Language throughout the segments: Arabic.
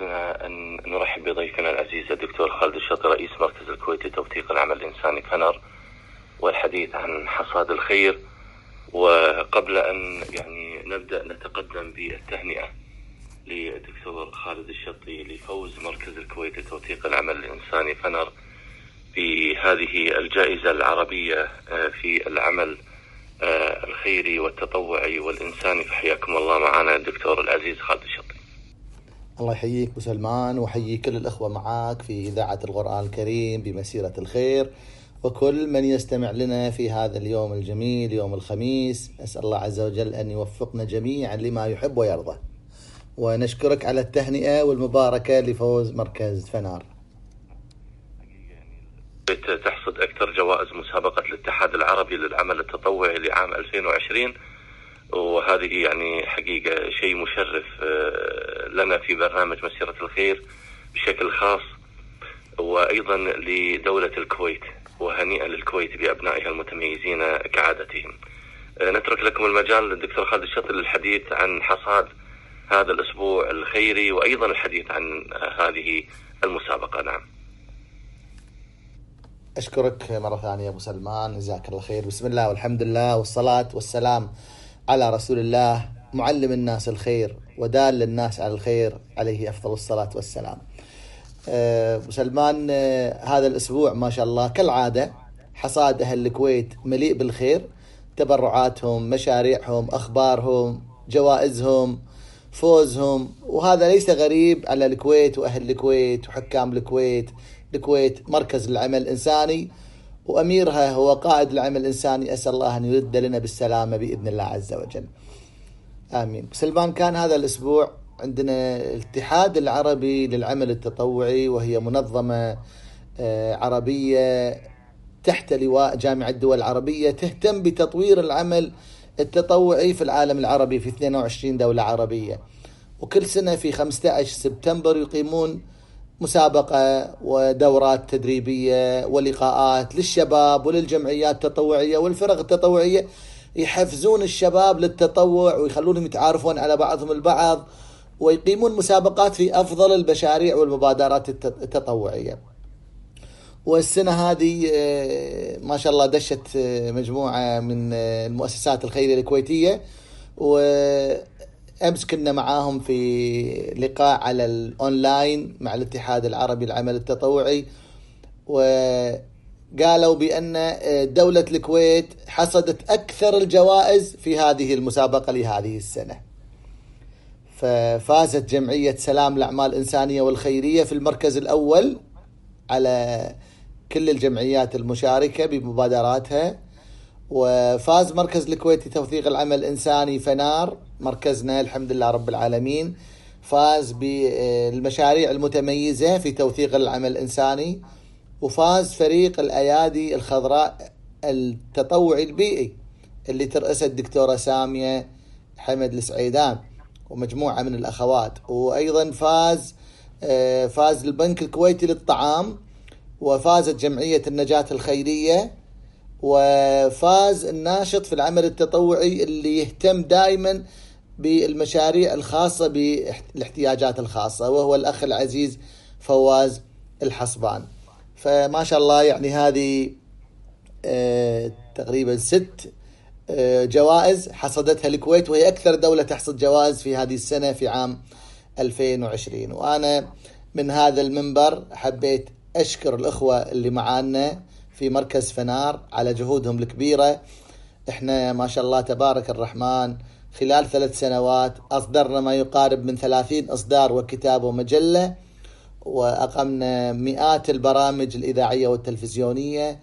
يسعدنا أن نرحب بضيفنا العزيز الدكتور خالد الشطي رئيس مركز الكويت لتوثيق العمل الإنساني فنر، والحديث عن حصاد الخير. وقبل أن نبدأ نتقدم بالتهنئة للدكتور خالد الشطي لفوز مركز الكويت لتوثيق العمل الإنساني فنر بهذه الجائزة العربية في العمل الخيري والتطوعي والإنساني. فحياكم الله معنا الدكتور العزيز خالد الشطي. الله يحييك أبو سلمان، وحيي كل الأخوة معاك في إذاعة القرآن الكريم بمسيرة الخير، وكل من يستمع لنا في هذا اليوم الجميل يوم الخميس. أسأل الله عز وجل أن يوفقنا جميعا لما يحب ويرضى، ونشكرك على التهنئة والمباركة لفوز مركز فنار. تحصد أكثر جوائز مسابقة الاتحاد العربي للعمل التطوعي لعام 2020، وهذه حقيقة شيء مشرف لنا في برنامج مسيرة الخير بشكل خاص، وأيضا لدولة الكويت، وهنيئا للكويت بأبنائها المتميزين كعادتهم. نترك لكم المجال الدكتور خالد الشطي للحديث عن حصاد هذا الأسبوع الخيري، وأيضا الحديث عن هذه المسابقة. نعم. أشكرك مرة ثانية أبو سلمان، جزاك الله خير. بسم الله والحمد لله والصلاة والسلام على رسول الله، معلم الناس الخير ودال الناس على الخير، عليه أفضل الصلاة والسلام. أبو سلمان، هذا الأسبوع ما شاء الله كالعادة حصاد أهل الكويت مليء بالخير، تبرعاتهم، مشاريعهم، أخبارهم، جوائزهم، فوزهم، وهذا ليس غريب على الكويت وأهل الكويت وحكام الكويت. الكويت مركز العمل الإنساني، وأميرها هو قائد العمل الإنساني. أسأل الله أن يرد لنا بالسلامة بإذن الله عز وجل، آمين. سلمان، كان هذا الأسبوع عندنا الاتحاد العربي للعمل التطوعي، وهي منظمة عربية تحت لواء جامعة الدول العربية تهتم بتطوير العمل التطوعي في العالم العربي في 22 دولة عربية. وكل سنة في 15 سبتمبر يقيمون مسابقة ودورات تدريبية ولقاءات للشباب وللجمعيات التطوعية والفرق التطوعية، يحفزون الشباب للتطوع ويخلونهم يتعارفون على بعضهم البعض، ويقيمون مسابقات في أفضل المشاريع والمبادرات التطوعية. والسنة هذه ما شاء الله دشت مجموعة من المؤسسات الخيرية الكويتية، وأمس كنا معاهم في لقاء على الأونلاين مع الاتحاد العربي للعمل التطوعي، وقالوا بأن دولة الكويت حصدت أكثر الجوائز في هذه المسابقة لهذه السنة. ففازت جمعية سلام الأعمال الإنسانية والخيرية في المركز الأول على كل الجمعيات المشاركة بمبادراتها، وفاز مركز الكويت لتوثيق العمل الإنساني فنار، مركزنا الحمد لله رب العالمين، فاز بالمشاريع المتميزة في توثيق العمل الإنساني، وفاز فريق الأيادي الخضراء التطوعي البيئي اللي ترأسه الدكتورة سامية حمد السعيدان ومجموعة من الأخوات. وأيضا فاز البنك الكويتي للطعام، وفازت جمعية النجاة الخيرية، وفاز الناشط في العمل التطوعي اللي يهتم دائما بالمشاريع الخاصة بالاحتياجات الخاصة، وهو الأخ العزيز فواز الحصبان. فما شاء الله هذه تقريبا 6 جوائز حصدتها الكويت، وهي أكثر دولة تحصد جوائز في هذه السنة في عام 2020. وأنا من هذا المنبر حبيت أشكر الأخوة اللي معانا في مركز فنار على جهودهم الكبيرة. إحنا ما شاء الله تبارك الرحمن خلال 3 سنوات أصدرنا ما يقارب من 30 إصدار وكتاب ومجلة، وأقمنا مئات البرامج الإذاعية والتلفزيونية،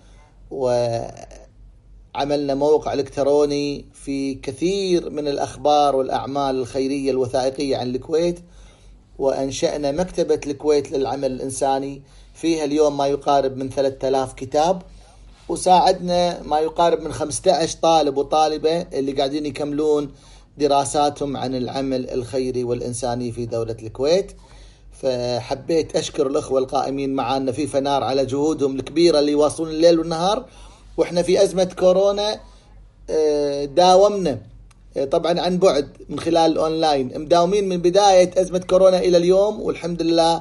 وعملنا موقع إلكتروني في كثير من الأخبار والأعمال الخيرية الوثائقية عن الكويت، وأنشأنا مكتبة الكويت للعمل الإنساني فيها اليوم ما يقارب من 3000 كتاب، وساعدنا ما يقارب من 15 طالب وطالبة اللي قاعدين يكملون دراساتهم عن العمل الخيري والإنساني في دولة الكويت. فحبيت أشكر الأخوة القائمين معنا في فنار على جهودهم الكبيرة اللي يواصلون الليل والنهار. وإحنا في أزمة كورونا داومنا طبعا عن بعد من خلال الأونلاين، مداومين من بداية أزمة كورونا إلى اليوم، والحمد لله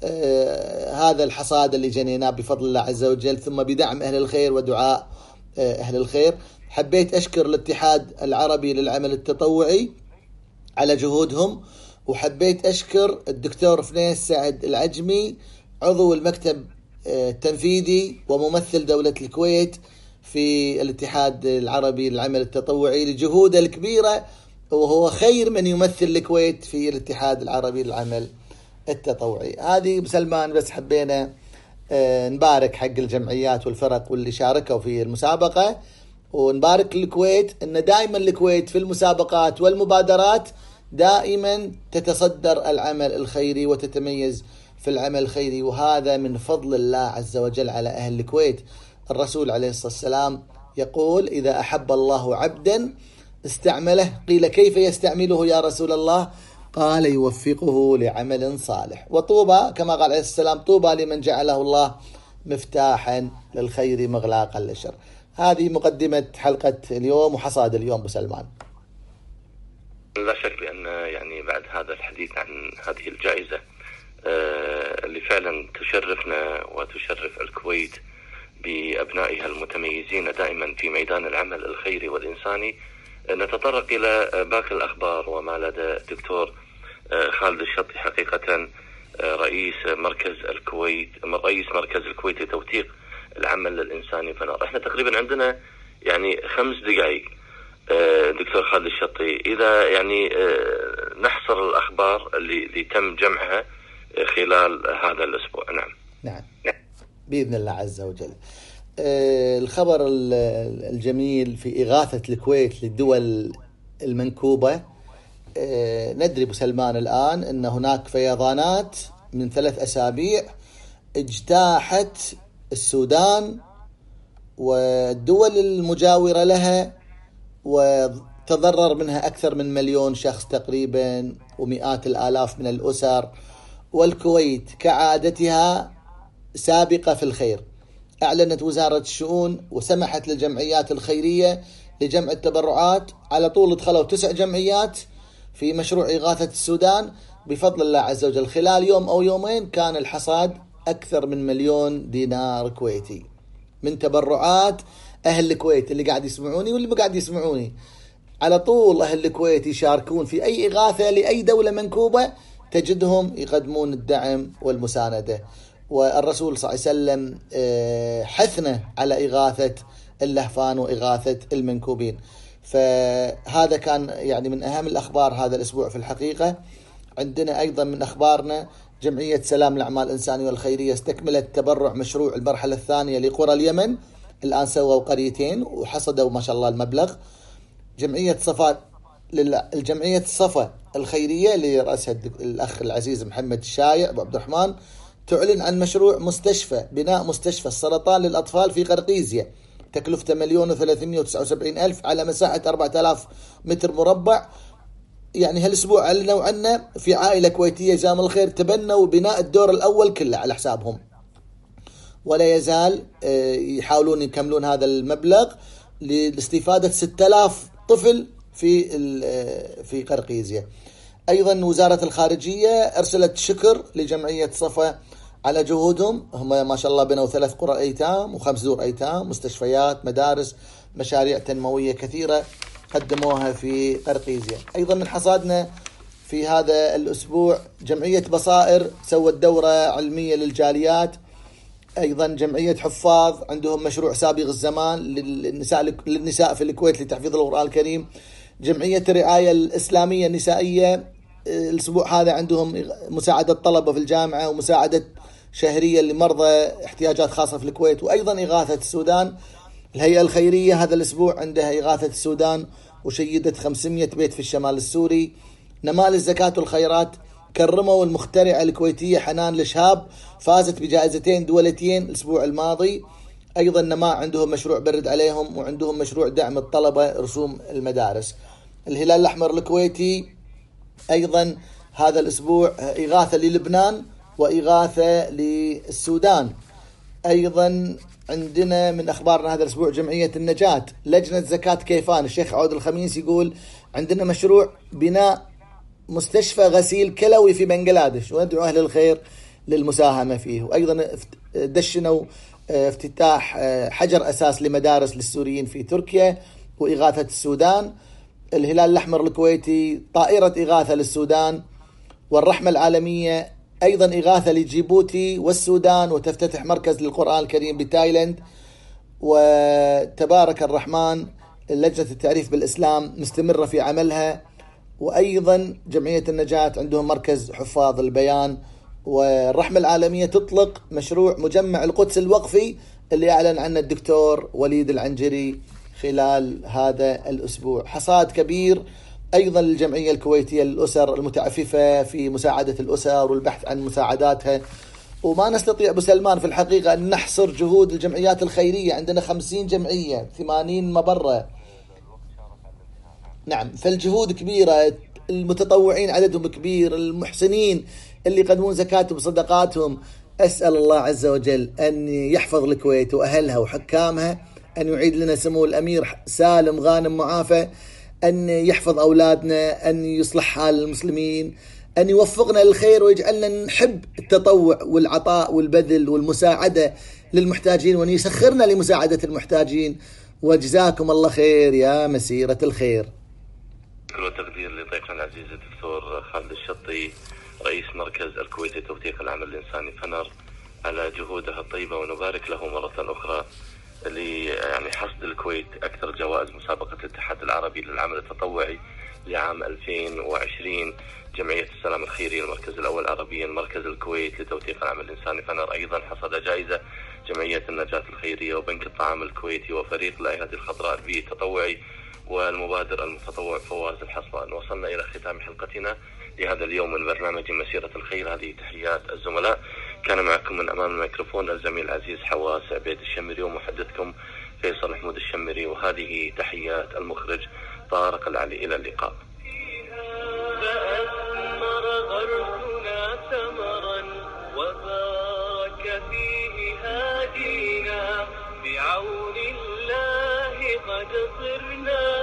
هذا الحصاد اللي جنيناه بفضل الله عز وجل، ثم بدعم أهل الخير ودعاء أهل الخير. حبيت أشكر الاتحاد العربي للعمل التطوعي على جهودهم، وحبيت أشكر الدكتور فنيس سعد العجمي عضو المكتب التنفيذي وممثل دولة الكويت في الاتحاد العربي للعمل التطوعي لجهوده الكبيرة، وهو خير من يمثل الكويت في الاتحاد العربي للعمل التطوعي. هذه بسلمان بس حبينا نبارك حق الجمعيات والفرق واللي شاركوا في المسابقة، ونبارك الكويت ان دائما الكويت في المسابقات والمبادرات دائما تتصدر العمل الخيري وتتميز في العمل الخيري، وهذا من فضل الله عز وجل على أهل الكويت. الرسول عليه الصلاة والسلام يقول: إذا أحب الله عبدا استعمله. قيل: كيف يستعمله يا رسول الله؟ قال: يوفقه لعمل صالح. وطوبى كما قال عليه السلام: طوبى لمن جعله الله مفتاحا للخير مغلاقا للشر. هذه مقدمة حلقة اليوم وحصاد اليوم بسلمان. لا شك بأن يعني بعد هذا الحديث عن هذه الجائزة اللي فعلا تشرفنا وتشرف الكويت بأبنائها المتميزين دائما في ميدان العمل الخيري والإنساني، نتطرق إلى باقي الأخبار وما لدى الدكتور خالد الشطي، حقيقة رئيس مركز الكويت لتوثيق العمل الإنساني فنار. احنا تقريبا عندنا يعني 5 دقائق دكتور خالد الشطي، إذا يعني نحصر الأخبار اللي تم جمعها خلال هذا الأسبوع. نعم بإذن الله عز وجل. الخبر الجميل في إغاثة الكويت للدول المنكوبة. ندري بسلمان الآن أن هناك فيضانات من 3 أسابيع اجتاحت السودان والدول المجاورة لها، وتضرر منها أكثر من 1,000,000 شخص تقريبا، ومئات الآلاف من الأسر. والكويت كعادتها سابقة في الخير، أعلنت وزارة الشؤون وسمحت للجمعيات الخيرية لجمع التبرعات. على طول دخلوا 9 جمعيات في مشروع إغاثة السودان بفضل الله عز وجل. خلال يوم أو يومين كان الحصاد أكثر من 1,000,000 دينار كويتي من تبرعات أهل الكويت اللي قاعد يسمعوني واللي ما قاعد يسمعوني. على طول أهل الكويت يشاركون في أي إغاثة لأي دولة منكوبة، تجدهم يقدمون الدعم والمساندة. والرسول صلى الله عليه وسلم حثنا على إغاثة اللهفان وإغاثة المنكوبين. فهذا كان يعني من أهم الأخبار هذا الأسبوع في الحقيقة. عندنا أيضا من أخبارنا جمعية سلام الأعمال الإنسانية والخيرية استكملت تبرع مشروع المرحلة الثانية لقرى اليمن. الآن سووا قريتين وحصدوا ما شاء الله المبلغ. الجمعية صفا الخيرية اللي رأسها الأخ العزيز محمد الشايع أبو عبد الرحمن تعلن عن مشروع بناء مستشفى السرطان للأطفال في قرقيزية، تكلفته 1,379,000 على مساحة 4,000 متر مربع. يعني هالأسبوع أعلنوا عنه في عائلة كويتية جزاهم الخير تبنوا بناء الدور الأول كله على حسابهم، ولا يزال يحاولون يكملون هذا المبلغ لاستفادة 6,000 طفل في قرقيزية. أيضا وزارة الخارجية أرسلت شكر لجمعية صفا على جهودهم. هم ما شاء الله بنوا 3 قرى أيتام و5 دور أيتام، مستشفيات، مدارس، مشاريع تنموية كثيرة قدموها في قرقيزية. أيضا من حصادنا في هذا الأسبوع جمعية بصائر سوت دورة علمية للجاليات. أيضا جمعية حفاظ عندهم مشروع سابق الزمان للنساء في الكويت لتحفيظ القرآن الكريم. جمعية الرعاية الإسلامية النسائية الأسبوع هذا عندهم مساعدة طلبة في الجامعة ومساعدة شهرية لمرضى احتياجات خاصة في الكويت. وأيضا إغاثة السودان الهيئة الخيرية هذا الأسبوع عندها إغاثة السودان وشيدت 500 بيت في الشمال السوري. نمال الزكاة والخيرات كرموا المخترعة الكويتية حنان الشهاب، فازت بجائزتين دولتين الأسبوع الماضي. أيضا نماء عندهم مشروع برد عليهم، وعندهم مشروع دعم الطلبة رسوم المدارس. الهلال الأحمر الكويتي أيضا هذا الأسبوع إغاثة للبنان وإغاثة للسودان. أيضا عندنا من أخبارنا هذا الأسبوع جمعية النجاة، لجنة زكاة كيفان الشيخ عود الخميس يقول عندنا مشروع بناء مستشفى غسيل كلوي في بنغلاديش، وندعو أهل الخير للمساهمة فيه. وأيضا دشنوا افتتاح حجر أساس لمدارس للسوريين في تركيا، وإغاثة السودان، الهلال الأحمر الكويتي طائرة إغاثة للسودان، والرحمة العالمية أيضا إغاثة لجيبوتي والسودان، وتفتتح مركز للقرآن الكريم بتايلاند. وتبارك الرحمن لجنة التعريف بالإسلام مستمرة في عملها، وأيضا جمعية النجاة عندهم مركز حفاظ البيان. والرحمة العالمية تطلق مشروع مجمع القدس الوقفي اللي أعلن عنه الدكتور وليد العنجري خلال هذا الأسبوع. حصاد كبير أيضا للجمعية الكويتية للأسر المتعففة في مساعدة الأسر والبحث عن مساعداتها. وما نستطيع أبو سلمان في الحقيقة أن نحصر جهود الجمعيات الخيرية، عندنا 50 جمعية، 80 مبرة. نعم، فالجهود كبيرة، المتطوعين عددهم كبير، المحسنين اللي يقدمون زكاتهم وصدقاتهم. أسأل الله عز وجل أن يحفظ الكويت وأهلها وحكامها، أن يعيد لنا سمو الأمير سالم غانم معافى، أن يحفظ أولادنا، أن يصلح حال المسلمين، أن يوفقنا للخير ويجعلنا نحب التطوع والعطاء والبذل والمساعدة للمحتاجين، وأن يسخرنا لمساعدة المحتاجين. وجزاكم الله خير يا مسيرة الخير. وتقدير لضيفنا العزيز الدكتور خالد الشطي رئيس مركز الكويت لتوثيق العمل الإنساني فنر على جهوده الطيبة، ونبارك له مرة أخرى يعني حصد الكويت أكثر جوائز مسابقة الاتحاد العربي للعمل التطوعي لعام 2020. جمعية السلام الخيري المركز الأول عربيا، مركز الكويت لتوثيق العمل الإنساني فنر أيضا حصد جائزة، جمعية النجاة الخيرية وبنك الطعام الكويتي وفريق الأيادي الخضراء التطوعي والمبادر المتطوع فواز الحصان. وصلنا إلى ختام حلقتنا لهذا اليوم من برنامج مسيرة الخير. هذه تحيات الزملاء، كان معكم من أمام الميكروفون الزميل العزيز حواس عبيد الشمري، ومحدثكم فيصل محمود الشمري، وهذه تحيات المخرج طارق العلي. إلى اللقاء. فأثمر غرسنا ثمرا وبارك فيه هادينا، بعون الله قد صرنا